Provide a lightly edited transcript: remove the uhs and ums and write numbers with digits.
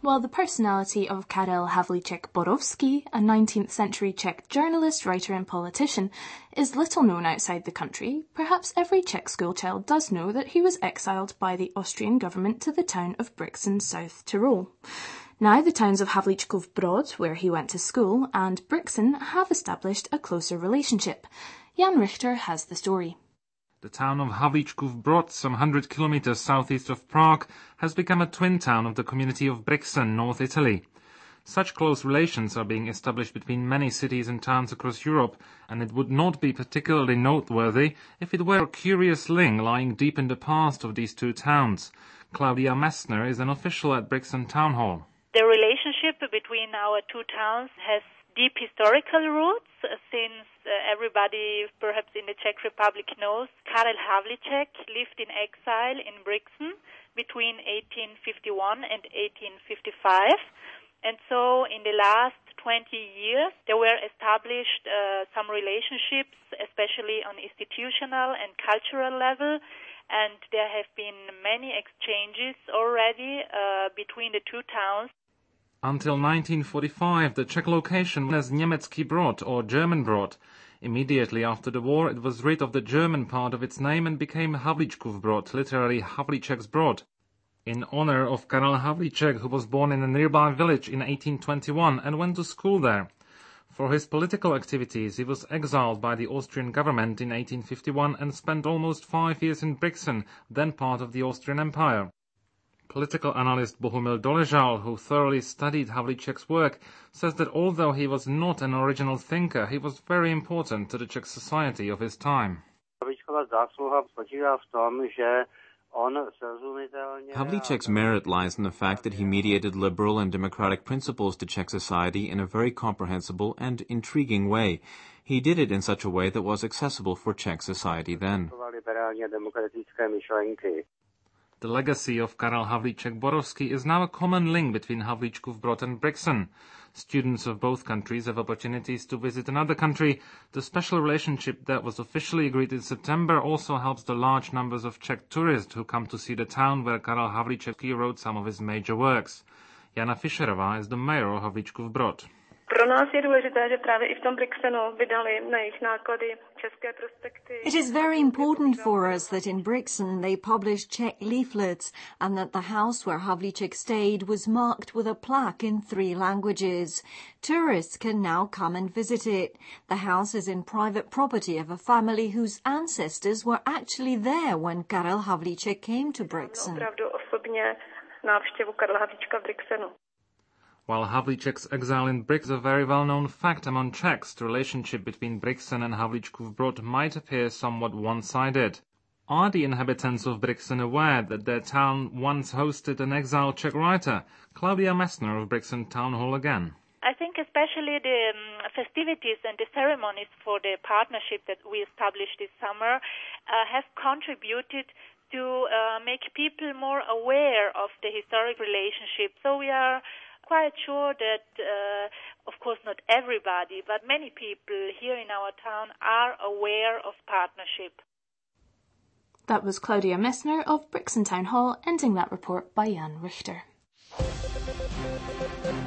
Well, the personality of Karel Havlíček-Borovský, a 19th century Czech journalist, writer and politician, is little known outside the country. Perhaps every Czech schoolchild does know that he was exiled by the Austrian government to the town of Brixen, South Tyrol. Now the towns of Havlíčkův Brod, where he went to school, and Brixen have established a closer relationship. Jan Richter has the story. The town of Havlíčkův Brod, some 100 kilometers southeast of Prague, has become a twin town of the community of Brixen, North Italy. Such close relations are being established between many cities and towns across Europe, and it would not be particularly noteworthy if it were a curious link lying deep in the past of these two towns. Claudia Messner is an official at Brixen Town Hall. The relationship between our two towns has deep historical roots, since everybody perhaps in the Czech Republic knows Karel Havlíček lived in exile in Brixen between 1851 and 1855. And so in the last 20 years there were established some relationships, especially on institutional and cultural level, and there have been many exchanges already between the two towns. Until 1945, the Czech location was as Německý Brod, or German Brod. Immediately after the war, it was rid of the German part of its name and became Havlíčkův Brod, literally Havlíček's Brod, in honor of Karel Havlíček, who was born in a nearby village in 1821 and went to school there. For his political activities, he was exiled by the Austrian government in 1851 and spent almost 5 years in Brixen, then part of the Austrian Empire. Political analyst Bohumil Doležal, who thoroughly studied Havlíček's work, says that although he was not an original thinker, he was very important to the Czech society of his time. Havlíček's merit lies in the fact that he mediated liberal and democratic principles to Czech society in a very comprehensible and intriguing way. He did it in such a way that was accessible for Czech society then. The legacy of Karel Havlíček-Borovský is now a common link between Havlíčkův Brod and Brixen. Students of both countries have opportunities to visit another country. The special relationship that was officially agreed in September also helps the large numbers of Czech tourists who come to see the town where Karel Havlíček wrote some of his major works. Jana Fischerová is the mayor of Havlíčkův Brod. Pro nás je důležité, že právě i v tom Brixenu vydali na jejich náklady české prospekty. It is very important for us that in Brixen they published Czech leaflets and that the house where Havlíček stayed was marked with a plaque in 3 languages. Tourists can now come and visit it. The house is in private property of a family whose ancestors were actually there when Karel Havlíček came to Brixen. Opravdu osobně návštěvu Karla Havlíčka v Brixenu. While Havlíček's exile in Brixen is a very well-known fact among Czechs, the relationship between Brixen and Havlíčkův Brod might appear somewhat one-sided. Are the inhabitants of Brixen aware that their town once hosted an exiled Czech writer? Claudia Messner of Brixen Town Hall again. I think especially the festivities and the ceremonies for the partnership that we established this summer have contributed to make people more aware of the historic relationship. So we are quite sure that, of course not everybody, but many people here in our town are aware of partnership. That was Claudia Messner of Brixen Town Hall, ending that report by Jan Richter.